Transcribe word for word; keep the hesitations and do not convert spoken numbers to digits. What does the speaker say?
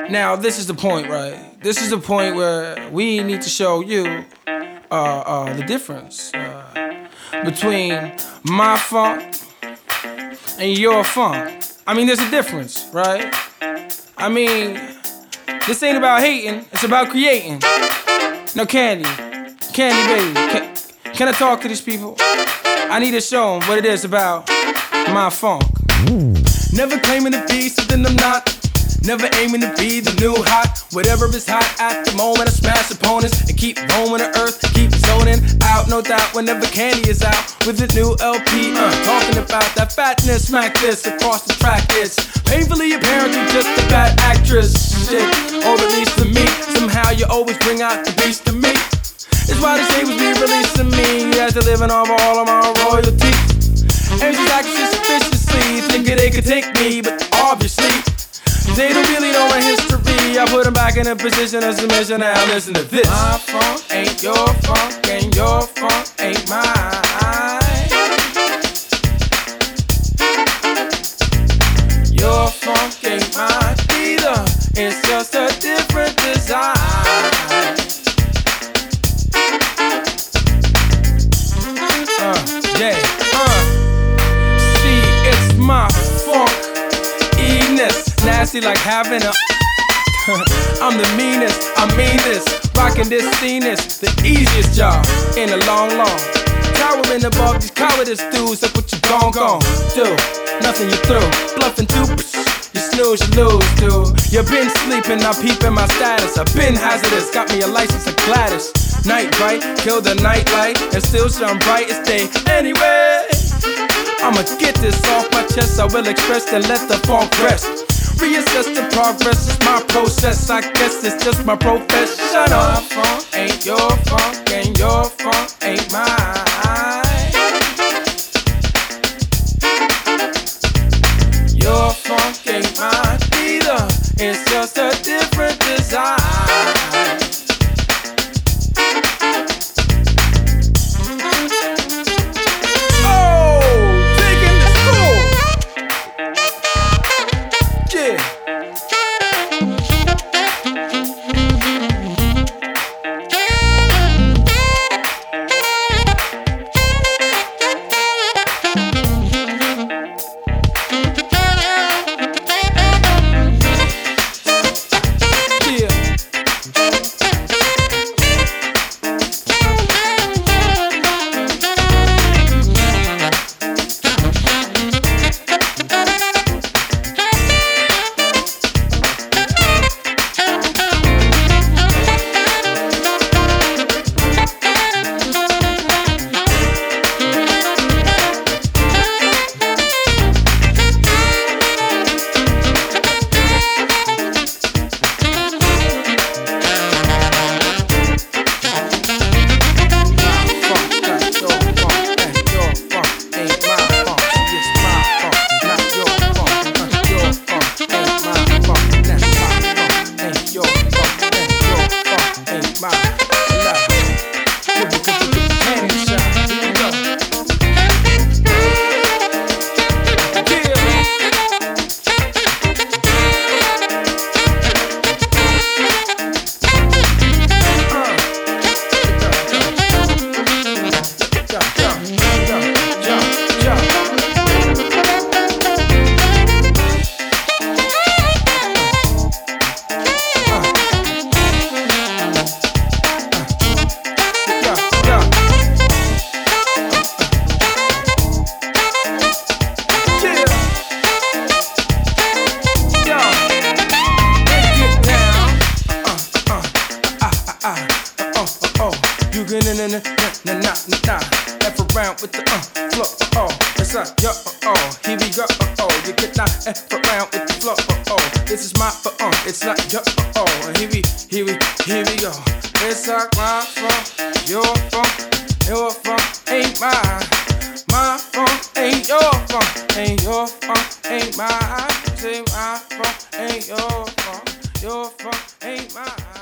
Now, this is the point, right? This is the point where we need to show you uh, uh, the difference uh, between my funk and your funk. I mean, there's a difference, right? I mean, this ain't about hating, it's about creating. Now, Candy, Candy baby, can, can I talk to these people? I need to show them what it is about my funk. Never claiming to be something I'm not. Never aiming to be the new hot. Whatever is hot at the moment, I smash opponents and keep roaming the earth, keep zoning out, no doubt. Whenever Candy is out with a new L P, uh, talking about that fatness, smack this across the track. It's painfully apparent you're just a bad actress, shit, or at least to me. Somehow you always bring out the beast to me. It's why they say it was me releasing me. You had to live in off all of my royalties. And she's acting suspiciously, thinking they could take me, but obviously they don't really know my history. I put them back in a position of submission. Now listen to this. My funk ain't your funk, and your funk ain't mine. Your funk ain't mine either. It's just a different design. Uh, yeah, uh. See, it's my funk. Nasty like having a I'm the meanest, I mean this. Rockin' this scene is the easiest job in a long, long. Towering above these cowardice dudes. Look what you gon' gon' do. Nothing you through. Bluffing too. You snooze, you lose, dude. You been sleeping, I'm peeping my status. I been hazardous, got me a license of Gladys. Night bright, kill the night light, and still shine bright as day. Anyway, I'ma get this off my chest. I will express and let the funk rest. Reassess the progress, it's my process. I guess it's just my profession. My funk ain't your funk, and your funk ain't mine. Your funk ain't mine either. It's just a different design. F around with the uh, flow, oh, it's like, yo, oh, oh, here we go, oh, oh, you can not F around with the flow, oh, oh, this is my, uh, it's like, yo, oh, oh, here we, here we, here we go. It's like my funk, your funk, your funk ain't mine. My funk ain't your funk, ain't your funk ain't mine. Say my funk ain't your funk, your funk ain't mine.